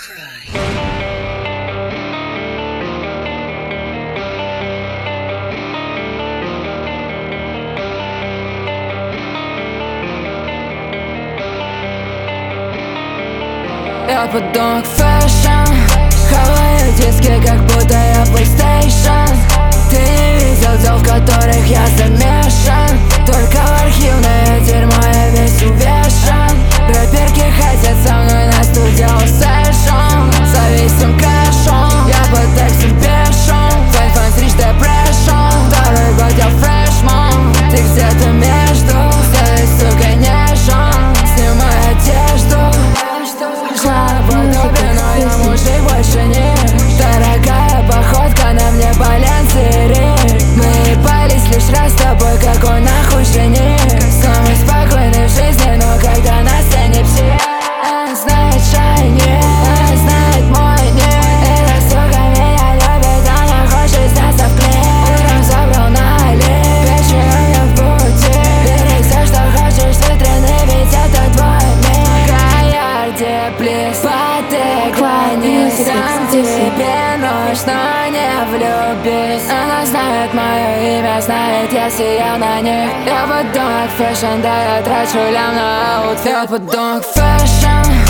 Я подонок фэшн, хаваю диски, как будто я PlayStation. Ты не видел дел, в которых я замешан. Только в архивное дерьмо я весь увешан. Рэперки хотят со мной на студио сэшн. Зависим кэшом, я под текстом пешим. Фэн стрич депрешн, второй год я фрешман. Ты где-то между, здесь, сука, нежен. Снимай одежду. Подобен, но я мужик больше не. Дорогая походка, на мне Баленсиаги. Мы ебались лишь раз с тобой, какой нахуй жених. Самый спокойный в жизни, но когда на сцене псих. Она знает шайни, она знает мой ник. Эта сука меня любит, она хочет сняться в клип. Утром забрал на Али, вечером я в пути. Бери все, что хочешь, с витрины, ведь это твой мир. Каярди, плиз, клонись, дам тебе ночь, но не влюбись. Она знает мое имя, знает, если я на них. Я подонок фэшн, да я трачу лям на аутфит. Я подонок фэшн.